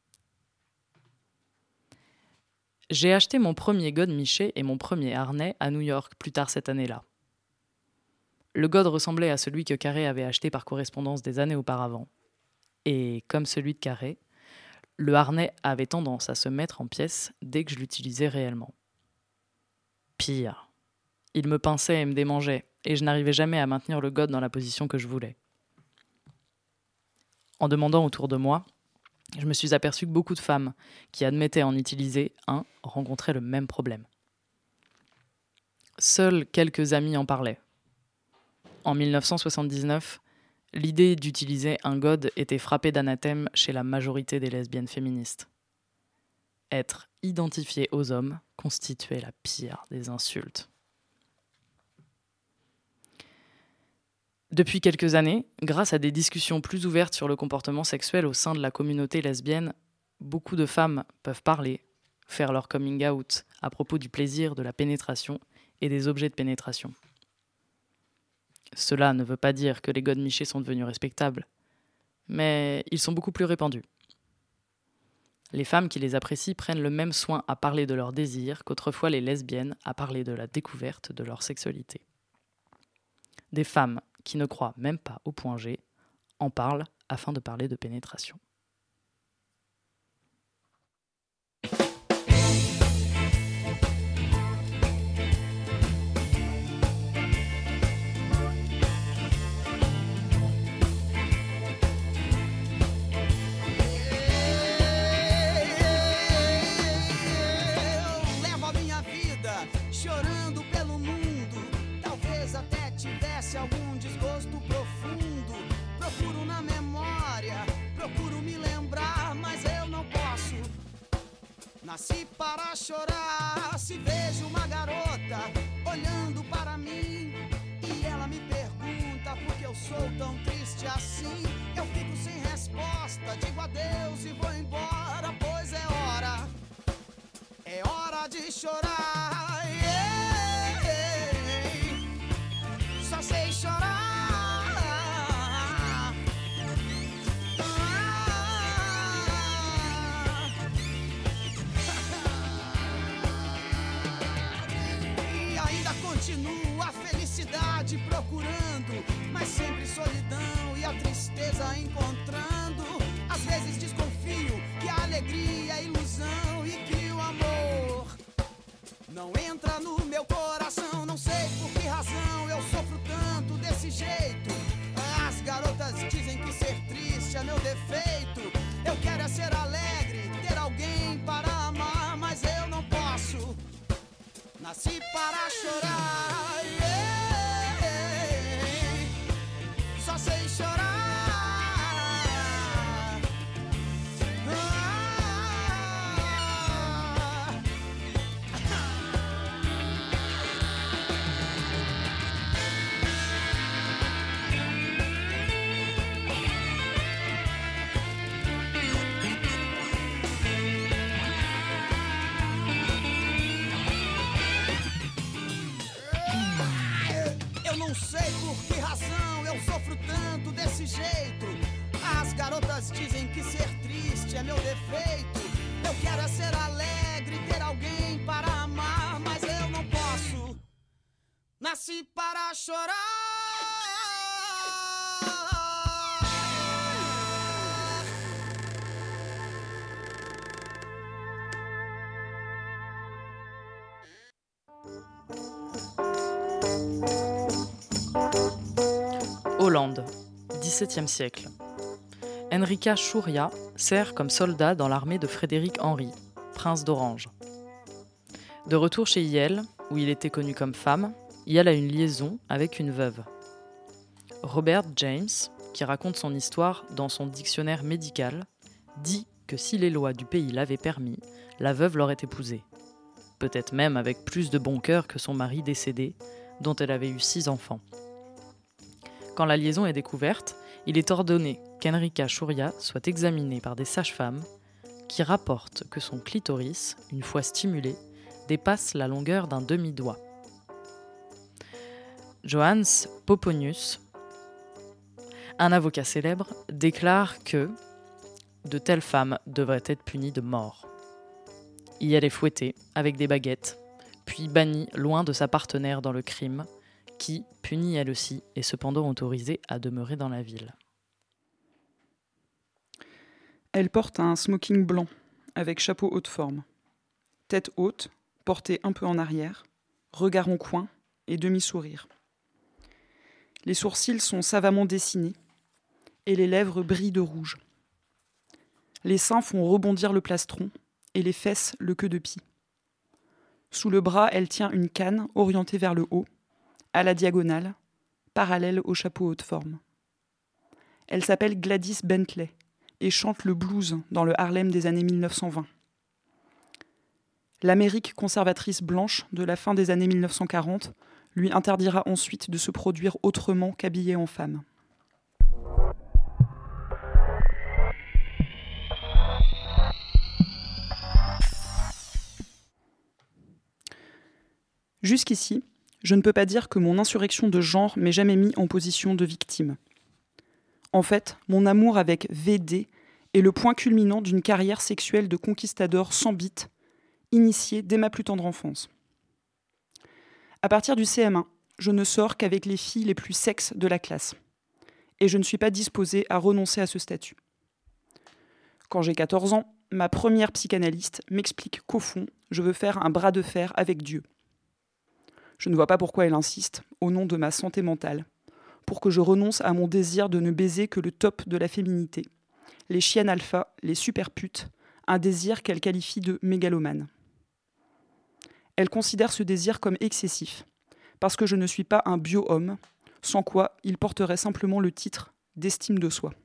J'ai acheté mon premier godemiché et mon premier harnais à New York plus tard cette année-là. Le god ressemblait à celui que Carré avait acheté par correspondance des années auparavant. Et comme celui de Carré, le harnais avait tendance à se mettre en pièces dès que je l'utilisais réellement. Pire, il me pinçait et me démangeait, et je n'arrivais jamais à maintenir le god dans la position que je voulais. En demandant autour de moi, je me suis aperçu que beaucoup de femmes qui admettaient en utiliser un rencontraient le même problème. Seuls quelques amis en parlaient. En 1979, l'idée d'utiliser un god était frappée d'anathème chez la majorité des lesbiennes féministes. Être identifiée aux hommes constituait la pire des insultes. Depuis quelques années, grâce à des discussions plus ouvertes sur le comportement sexuel au sein de la communauté lesbienne, beaucoup de femmes peuvent parler, faire leur coming out à propos du plaisir de la pénétration et des objets de pénétration. Cela ne veut pas dire que les godemichés sont devenus respectables, mais ils sont beaucoup plus répandus. Les femmes qui les apprécient prennent le même soin à parler de leurs désirs qu'autrefois les lesbiennes à parler de la découverte de leur sexualité. Des femmes qui ne croient même pas au point G en parlent afin de parler de pénétration. Chorando pelo mundo, talvez até tivesse algum desgosto profundo. Procuro na memória, procuro me lembrar, mas eu não posso. Nasci para chorar, se vejo uma garota olhando para mim e ela me pergunta por que eu sou tão triste assim. Eu fico sem resposta, digo adeus e vou embora, pois é hora de chorar. Só sei chorar. E ainda continuo a felicidade procurando, mas sempre solidão e a tristeza encontrando. Às vezes desconfio que a alegria é ilusão e que o amor não entra no meu coração. Não sei por que razão eu sofro tanto desse jeito. As garotas dizem que ser triste é meu defeito. Eu quero é ser alegre, ter alguém para amar, mas eu não posso. Nasci para chorar, só sei chorar. Não sei por que razão eu sofro tanto desse jeito. As garotas dizem que ser triste é meu defeito. Eu quero é ser alegre, ter alguém para amar, mas eu não posso. Nasci para chorar. Hollande, XVIIe siècle. Enrica Chouria sert comme soldat dans l'armée de Frédéric Henri, prince d'Orange. De retour chez Yale, où il était connu comme femme, Yale a une liaison avec une veuve. Robert James, qui raconte son histoire dans son dictionnaire médical, dit que si les lois du pays l'avaient permis, la veuve l'aurait épousé. Peut-être même avec plus de bon cœur que son mari décédé, dont elle avait eu 6 enfants. Quand la liaison est découverte, il est ordonné qu'Enrica Chouria soit examinée par des sages-femmes qui rapportent que son clitoris, une fois stimulé, dépasse la longueur d'un demi-doigt. Johannes Poponius, un avocat célèbre, déclare que de telles femmes devraient être punies de mort. Elle est fouettée avec des baguettes, puis bannie loin de sa partenaire dans le crime, qui, punie elle aussi, est cependant autorisée à demeurer dans la ville. Elle porte un smoking blanc, avec chapeau haute forme. Tête haute, portée un peu en arrière, regard en coin et demi-sourire. Les sourcils sont savamment dessinés et les lèvres brillent de rouge. Les seins font rebondir le plastron et les fesses le queue de pie. Sous le bras, elle tient une canne orientée vers le haut, à la diagonale, parallèle au chapeau haute forme. Elle s'appelle Gladys Bentley et chante le blues dans le Harlem des années 1920. L'Amérique conservatrice blanche de la fin des années 1940 lui interdira ensuite de se produire autrement qu'habillée en femme. Jusqu'ici, je ne peux pas dire que mon insurrection de genre m'ait jamais mis en position de victime. En fait, mon amour avec VD est le point culminant d'une carrière sexuelle de conquistador sans bite, initiée dès ma plus tendre enfance. À partir du CM1, je ne sors qu'avec les filles les plus sexes de la classe. Et je ne suis pas disposée à renoncer à ce statut. Quand j'ai 14 ans, ma première psychanalyste m'explique qu'au fond, je veux faire un bras de fer avec Dieu. Je ne vois pas pourquoi elle insiste, au nom de ma santé mentale, pour que je renonce à mon désir de ne baiser que le top de la féminité, les chiennes alpha, les superputes, un désir qu'elle qualifie de mégalomane. Elle considère ce désir comme excessif, parce que je ne suis pas un bio-homme, sans quoi il porterait simplement le titre d'estime de soi.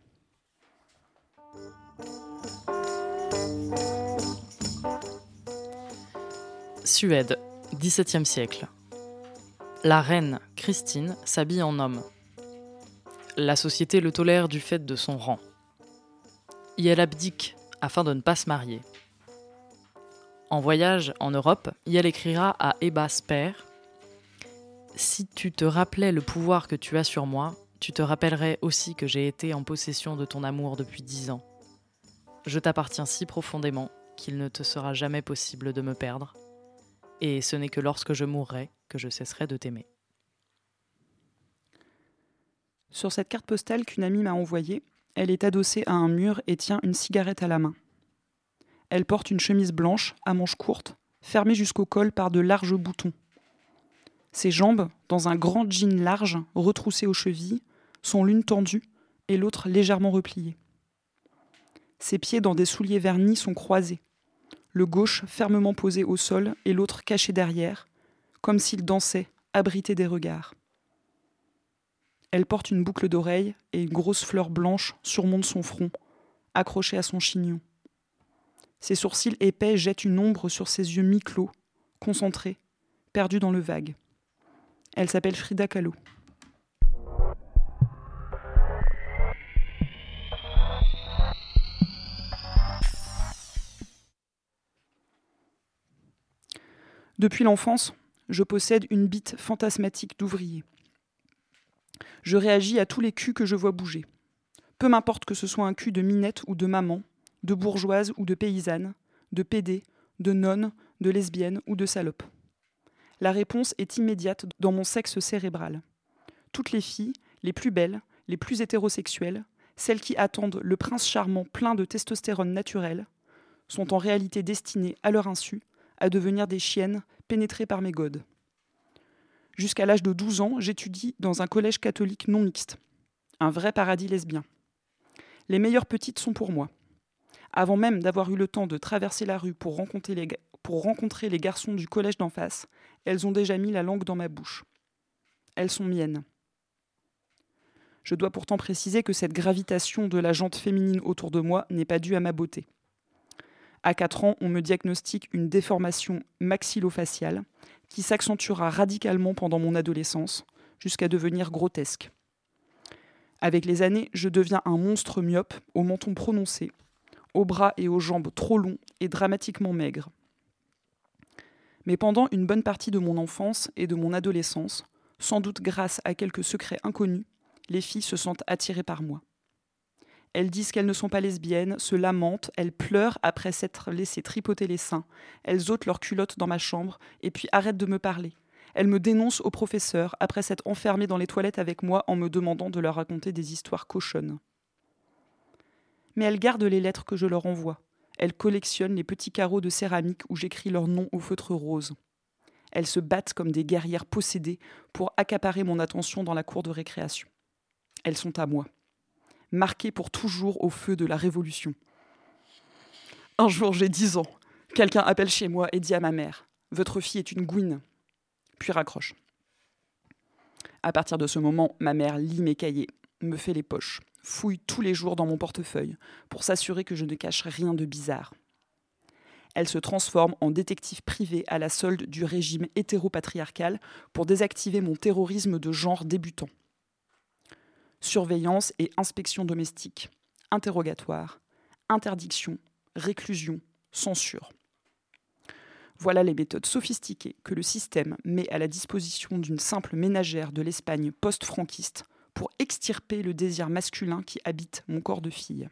Suède, XVIIe siècle. La reine, Christine, s'habille en homme. La société le tolère du fait de son rang. Et elle abdique afin de ne pas se marier. En voyage en Europe, elle écrira à Ebba Speer « Si tu te rappelais le pouvoir que tu as sur moi, tu te rappellerais aussi que j'ai été en possession de ton amour depuis 10 ans. Je t'appartiens si profondément qu'il ne te sera jamais possible de me perdre. Et ce n'est que lorsque je mourrai que je cesserai de t'aimer. » Sur cette carte postale qu'une amie m'a envoyée, elle est adossée à un mur et tient une cigarette à la main. Elle porte une chemise blanche, à manches courtes, fermée jusqu'au col par de larges boutons. Ses jambes, dans un grand jean large, retroussé aux chevilles, sont l'une tendue et l'autre légèrement repliée. Ses pieds dans des souliers vernis sont croisés, le gauche fermement posé au sol et l'autre caché derrière, comme s'il dansait, abrité des regards. Elle porte une boucle d'oreille et une grosse fleur blanche surmonte son front, accrochée à son chignon. Ses sourcils épais jettent une ombre sur ses yeux mi-clos, concentrés, perdus dans le vague. Elle s'appelle Frida Kahlo. Depuis l'enfance, je possède une bite fantasmatique d'ouvrier. Je réagis à tous les culs que je vois bouger. Peu m'importe que ce soit un cul de minette ou de maman, de bourgeoise ou de paysanne, de pédé, de nonne, de lesbienne ou de salope. La réponse est immédiate dans mon sexe cérébral. Toutes les filles, les plus belles, les plus hétérosexuelles, celles qui attendent le prince charmant plein de testostérone naturelle, sont en réalité destinées, à leur insu, à devenir des chiennes pénétrées par mes godes. Jusqu'à l'âge de 12 ans, j'étudie dans un collège catholique non mixte. Un vrai paradis lesbien. Les meilleures petites sont pour moi. Avant même d'avoir eu le temps de traverser la rue pour rencontrer les garçons du collège d'en face, elles ont déjà mis la langue dans ma bouche. Elles sont miennes. Je dois pourtant préciser que cette gravitation de la jante féminine autour de moi n'est pas due à ma beauté. À 4 ans, on me diagnostique une déformation maxillofaciale qui s'accentuera radicalement pendant mon adolescence, jusqu'à devenir grotesque. Avec les années, je deviens un monstre myope, au menton prononcé, aux bras et aux jambes trop longs et dramatiquement maigres. Mais pendant une bonne partie de mon enfance et de mon adolescence, sans doute grâce à quelques secrets inconnus, les filles se sentent attirées par moi. Elles disent qu'elles ne sont pas lesbiennes, se lamentent, elles pleurent après s'être laissé tripoter les seins, elles ôtent leurs culottes dans ma chambre et puis arrêtent de me parler. Elles me dénoncent au professeur après s'être enfermées dans les toilettes avec moi en me demandant de leur raconter des histoires cochonnes. Mais elles gardent les lettres que je leur envoie. Elles collectionnent les petits carreaux de céramique où j'écris leur nom au feutre rose. Elles se battent comme des guerrières possédées pour accaparer mon attention dans la cour de récréation. Elles sont à moi, marquées pour toujours au feu de la Révolution. Un jour, j'ai 10 ans. Quelqu'un appelle chez moi et dit à ma mère « Votre fille est une gouine », puis raccroche. À partir de ce moment, ma mère lit mes cahiers, me fait les poches, fouille tous les jours dans mon portefeuille pour s'assurer que je ne cache rien de bizarre. Elle se transforme en détective privé à la solde du régime hétéropatriarcal pour désactiver mon terrorisme de genre débutant. Surveillance et inspection domestique, interrogatoire, interdiction, réclusion, censure. Voilà les méthodes sophistiquées que le système met à la disposition d'une simple ménagère de l'Espagne post-franquiste pour extirper le désir masculin qui habite mon corps de fille.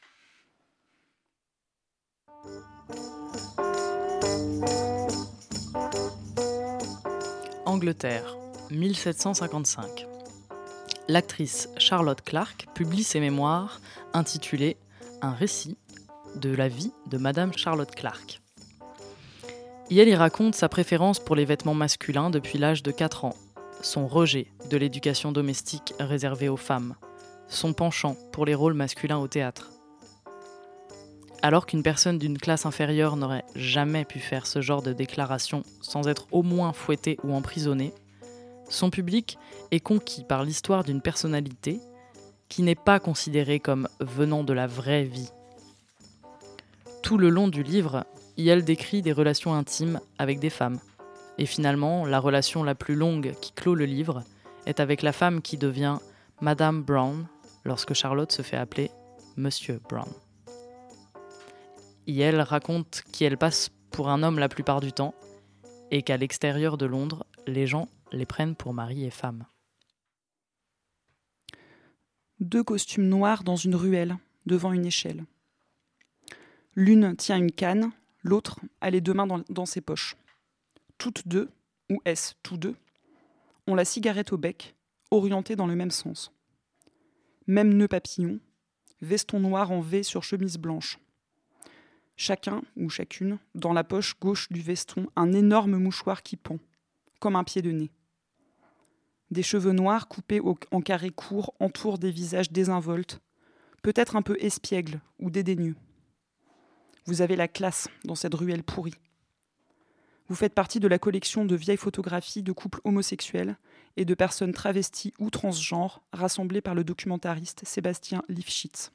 Angleterre, 1755. L'actrice Charlotte Clark publie ses mémoires intitulés « Un récit de la vie de Madame Charlotte Clark ». Et elle y raconte sa préférence pour les vêtements masculins depuis l'âge de 4 ans, son rejet de l'éducation domestique réservée aux femmes, son penchant pour les rôles masculins au théâtre. Alors qu'une personne d'une classe inférieure n'aurait jamais pu faire ce genre de déclaration sans être au moins fouettée ou emprisonnée, son public est conquis par l'histoire d'une personnalité qui n'est pas considérée comme venant de la vraie vie. Tout le long du livre, elle décrit des relations intimes avec des femmes. Et finalement, la relation la plus longue qui clôt le livre est avec la femme qui devient Madame Brown lorsque Charlotte se fait appeler Monsieur Brown. Et elle raconte qu'elle passe pour un homme la plupart du temps et qu'à l'extérieur de Londres, les gens les prennent pour mari et femme. 2 costumes noirs dans une ruelle, devant une échelle. L'une tient une canne, l'autre a les 2 mains dans ses poches. Toutes 2, ou est-ce tous 2, ont la cigarette au bec, orientée dans le même sens. Même nœud papillon, veston noir en V sur chemise blanche. Chacun, ou chacune, dans la poche gauche du veston, un énorme mouchoir qui pend, comme un pied de nez. Des cheveux noirs coupés en carrés courts entourent des visages désinvoltes, peut-être un peu espiègles ou dédaigneux. Vous avez la classe dans cette ruelle pourrie. Vous faites partie de la collection de vieilles photographies de couples homosexuels et de personnes travesties ou transgenres rassemblées par le documentariste Sébastien Lifshitz.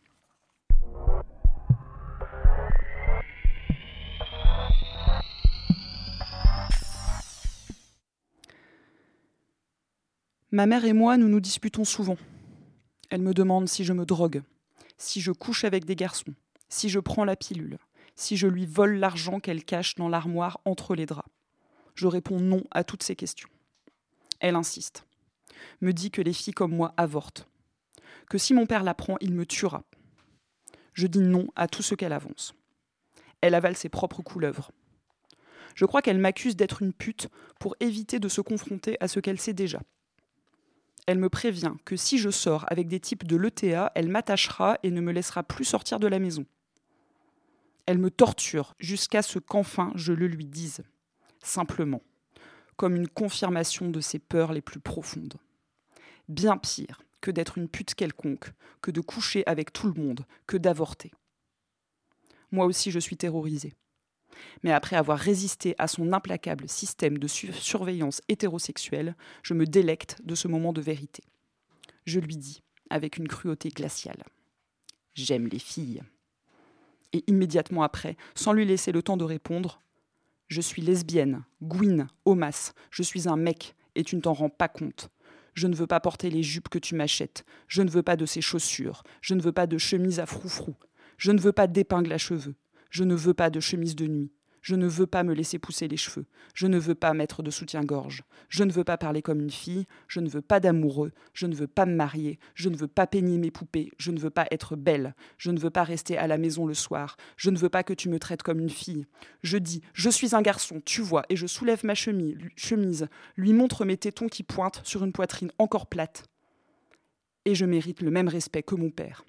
Ma mère et moi, nous nous disputons souvent. Elle me demande si je me drogue, si je couche avec des garçons, si je prends la pilule, si je lui vole l'argent qu'elle cache dans l'armoire entre les draps. Je réponds non à toutes ces questions. Elle insiste, me dit que les filles comme moi avortent, que si mon père l'apprend, il me tuera. Je dis non à tout ce qu'elle avance. Elle avale ses propres couleuvres. Je crois qu'elle m'accuse d'être une pute pour éviter de se confronter à ce qu'elle sait déjà. Elle me prévient que si je sors avec des types de l'ETA, elle m'attachera et ne me laissera plus sortir de la maison. Elle me torture jusqu'à ce qu'enfin je le lui dise, simplement, comme une confirmation de ses peurs les plus profondes. Bien pire que d'être une pute quelconque, que de coucher avec tout le monde, que d'avorter. Moi aussi je suis terrorisée. Mais après avoir résisté à son implacable système de surveillance hétérosexuelle, je me délecte de ce moment de vérité. Je lui dis, avec une cruauté glaciale, « J'aime les filles ». Et immédiatement après, sans lui laisser le temps de répondre, « Je suis lesbienne, gouine, homasse, je suis un mec et tu ne t'en rends pas compte. Je ne veux pas porter les jupes que tu m'achètes, je ne veux pas de ces chaussures, je ne veux pas de chemise à froufrou, je ne veux pas d'épingle à cheveux. Je ne veux pas de chemise de nuit. Je ne veux pas me laisser pousser les cheveux. Je ne veux pas mettre de soutien-gorge. Je ne veux pas parler comme une fille. Je ne veux pas d'amoureux. Je ne veux pas me marier. Je ne veux pas peigner mes poupées. Je ne veux pas être belle. Je ne veux pas rester à la maison le soir. Je ne veux pas que tu me traites comme une fille. Je dis, je suis un garçon, tu vois, et je soulève ma chemise, lui montre mes tétons qui pointent sur une poitrine encore plate. Et je mérite le même respect que mon père.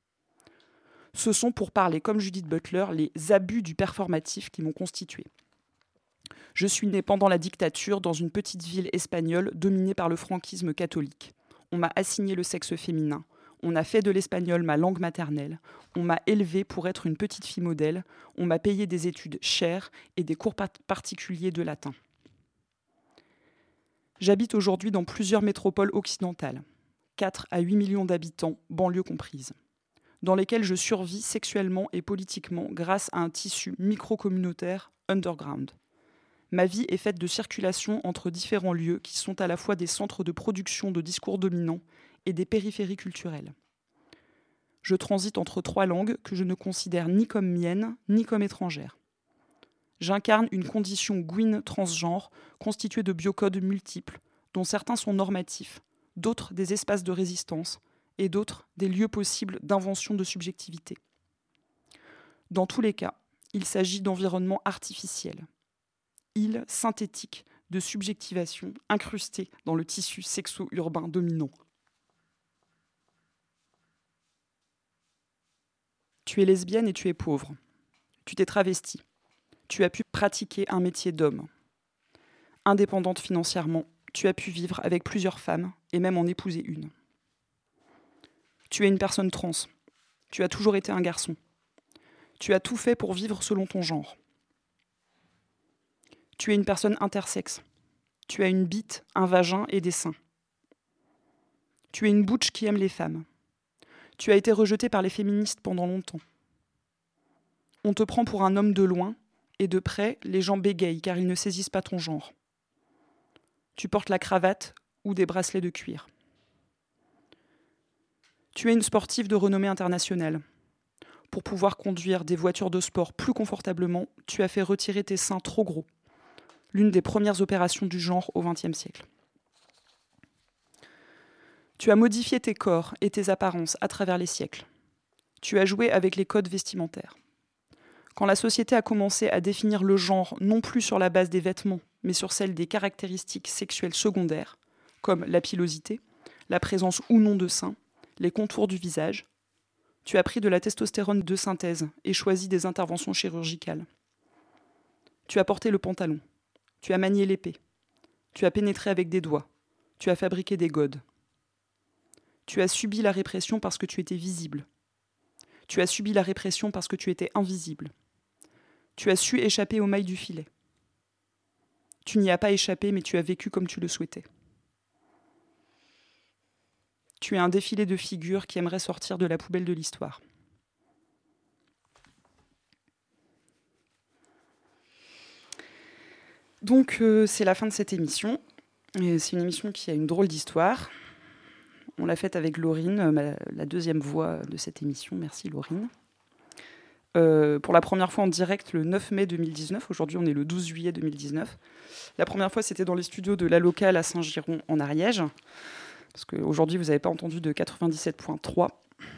Ce sont, pour parler comme Judith Butler, les abus du performatif qui m'ont constituée. Je suis née pendant la dictature dans une petite ville espagnole dominée par le franquisme catholique. On m'a assigné le sexe féminin. On a fait de l'espagnol ma langue maternelle. On m'a élevée pour être une petite fille modèle. On m'a payé des études chères et des cours particuliers de latin. J'habite aujourd'hui dans plusieurs métropoles occidentales. 4 à 8 millions d'habitants, banlieues comprises. dans lesquels je survis sexuellement et politiquement grâce à un tissu micro-communautaire underground. Ma vie est faite de circulation entre différents lieux qui sont à la fois des centres de production de discours dominants et des périphéries culturelles. Je transite entre 3 langues que je ne considère ni comme miennes, ni comme étrangères. J'incarne une condition gouine transgenre constituée de biocodes multiples, dont certains sont normatifs, d'autres des espaces de résistance, et d'autres des lieux possibles d'invention de subjectivité. Dans tous les cas, il s'agit d'environnements artificiels, îles synthétiques de subjectivation incrustées dans le tissu sexo-urbain dominant. Tu es lesbienne et tu es pauvre. Tu t'es travestie. Tu as pu pratiquer un métier d'homme. Indépendante financièrement, tu as pu vivre avec plusieurs femmes et même en épouser une. Tu es une personne trans. Tu as toujours été un garçon. Tu as tout fait pour vivre selon ton genre. Tu es une personne intersexe. Tu as une bite, un vagin et des seins. Tu es une butch qui aime les femmes. Tu as été rejetée par les féministes pendant longtemps. On te prend pour un homme de loin, et de près, les gens bégayent car ils ne saisissent pas ton genre. Tu portes la cravate ou des bracelets de cuir. Tu es une sportive de renommée internationale. Pour pouvoir conduire des voitures de sport plus confortablement, tu as fait retirer tes seins trop gros. L'une des premières opérations du genre au XXe siècle. Tu as modifié tes corps et tes apparences à travers les siècles. Tu as joué avec les codes vestimentaires. Quand la société a commencé à définir le genre non plus sur la base des vêtements, mais sur celle des caractéristiques sexuelles secondaires, comme la pilosité, la présence ou non de seins, les contours du visage, tu as pris de la testostérone de synthèse et choisi des interventions chirurgicales. Tu as porté le pantalon. Tu as manié l'épée. Tu as pénétré avec des doigts. Tu as fabriqué des godes. Tu as subi la répression parce que tu étais visible. Tu as subi la répression parce que tu étais invisible. Tu as su échapper aux mailles du filet. Tu n'y as pas échappé, mais tu as vécu comme tu le souhaitais. Tu es un défilé de figures qui aimeraient sortir de la poubelle de l'histoire. Donc, c'est la fin de cette émission. Et c'est une émission qui a une drôle d'histoire. On l'a faite avec Laurine, la deuxième voix de cette émission. Merci Laurine. Pour la première fois en direct le 9 mai 2019. Aujourd'hui, on est le 12 juillet 2019. La première fois, c'était dans les studios de La Locale à Saint-Giron, en Ariège. Parce qu'aujourd'hui, vous n'avez pas entendu de 97.3.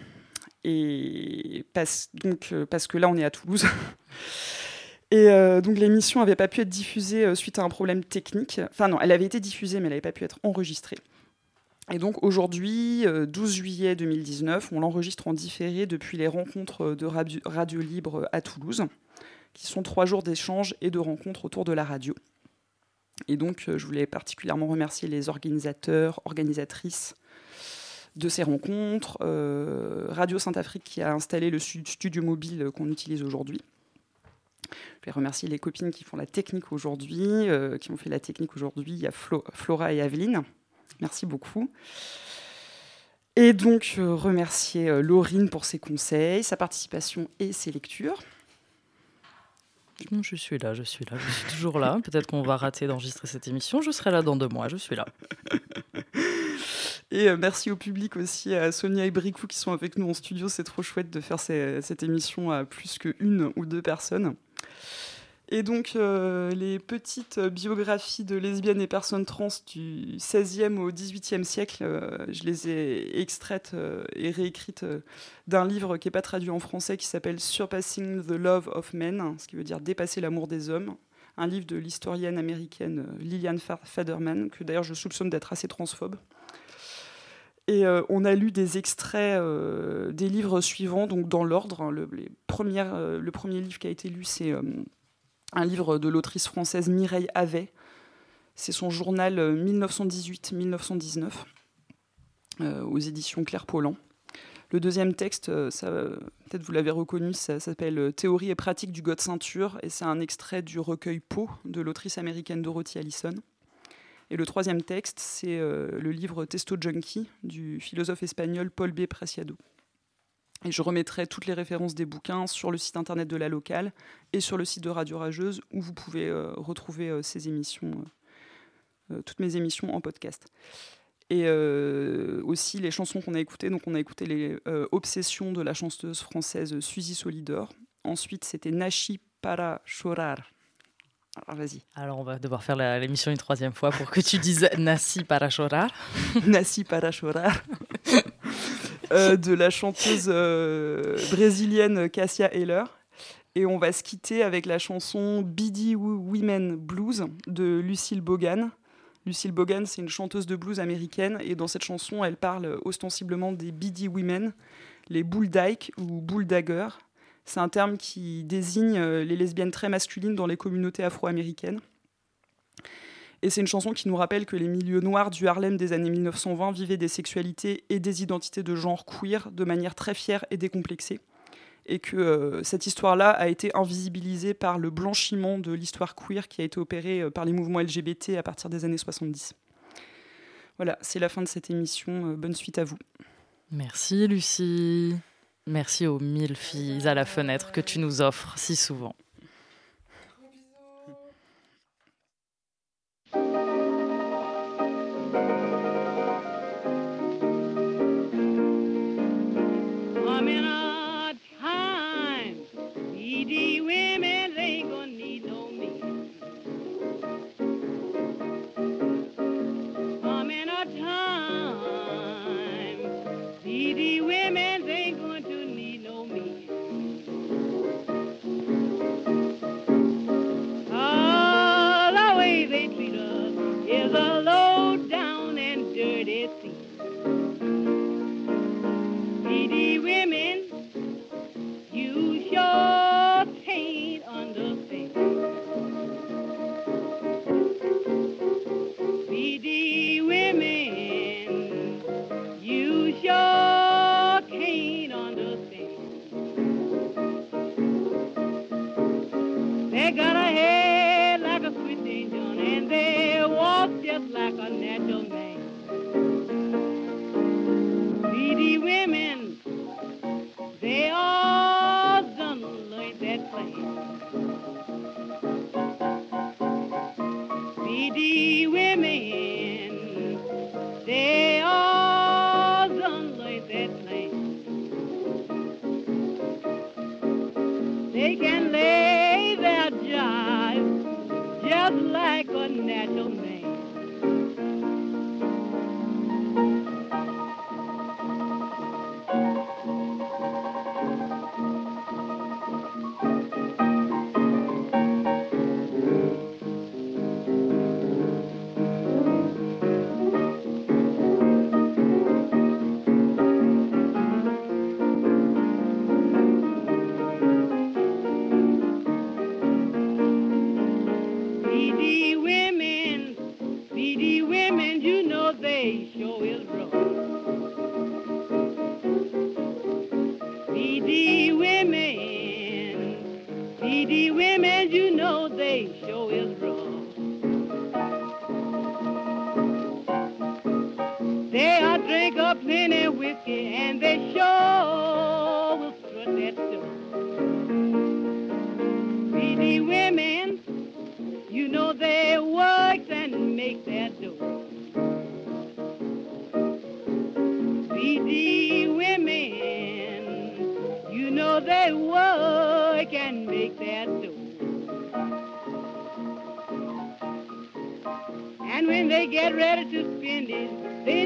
Et parce que là, on est à Toulouse. Et donc, l'émission n'avait pas pu être diffusée suite à un problème technique. Enfin non, elle avait été diffusée, mais elle n'avait pas pu être enregistrée. Et donc aujourd'hui, 12 juillet 2019, on l'enregistre en différé depuis les rencontres de Radio Libre à Toulouse, qui sont 3 jours d'échanges et de rencontres autour de la radio. Et donc, je voulais particulièrement remercier les organisateurs, organisatrices de ces rencontres, Radio Sainte-Afrique qui a installé le studio mobile qu'on utilise aujourd'hui. Je vais remercier les copines qui font la technique aujourd'hui, qui ont fait la technique aujourd'hui. Il y a Flora et Aveline. Merci beaucoup. Et donc, remercier Laurine pour ses conseils, sa participation et ses lectures. Je suis là, je suis toujours là. Peut-être qu'on va rater d'enregistrer cette émission. Je serai là dans 2 mois, je suis là. Et merci au public aussi, à Sonia et Bricou qui sont avec nous en studio. C'est trop chouette de faire cette émission à plus qu'une ou 2 personnes. Et donc, les petites biographies de lesbiennes et personnes trans du XVIe au XVIIIe siècle, je les ai extraites et réécrites d'un livre qui n'est pas traduit en français, qui s'appelle « Surpassing the Love of Men », ce qui veut dire « Dépasser l'amour des hommes », un livre de l'historienne américaine Lillian Faderman, que d'ailleurs je soupçonne d'être assez transphobe. Et on a lu des extraits des livres suivants, donc dans l'ordre. Le premier livre qui a été lu, c'est un livre de l'autrice française Mireille Havet. C'est son journal 1918-1919 aux éditions Claire Pollan. Le deuxième texte, peut-être vous l'avez reconnu, ça s'appelle « Théorie et pratique du God ceinture » et c'est un extrait du recueil Pau de l'autrice américaine Dorothy Allison. Et le troisième texte, c'est le livre Testo Junkie du philosophe espagnol Paul B. Preciado. Et je remettrai toutes les références des bouquins sur le site internet de la locale et sur le site de Radio Rageuse, où vous pouvez retrouver ces émissions, toutes mes émissions en podcast. Et aussi les chansons qu'on a écoutées. Donc on a écouté les Obsessions de la chanteuse française Suzy Solidor. Ensuite, c'était Nashi para chorar. Alors vas-y. Alors on va devoir faire l'émission une troisième fois pour que tu dises Nashi para chorar. Nashi para chorar. De la chanteuse brésilienne Cássia Eller. Et on va se quitter avec la chanson Beady Women Blues de Lucille Bogan. Lucille Bogan, c'est une chanteuse de blues américaine. Et dans cette chanson, elle parle ostensiblement des Beady Women, les bull dyke ou bull dagger. C'est un terme qui désigne les lesbiennes très masculines dans les communautés afro-américaines. Et c'est une chanson qui nous rappelle que les milieux noirs du Harlem des années 1920 vivaient des sexualités et des identités de genre queer de manière très fière et décomplexée. Et que cette histoire-là a été invisibilisée par le blanchiment de l'histoire queer qui a été opéré par les mouvements LGBT à partir des années 70. Voilà, c'est la fin de cette émission. Bonne suite à vous. Merci Lucie. Merci aux 1000 filles à la fenêtre que tu nous offres si souvent. And when they get ready to spend it, they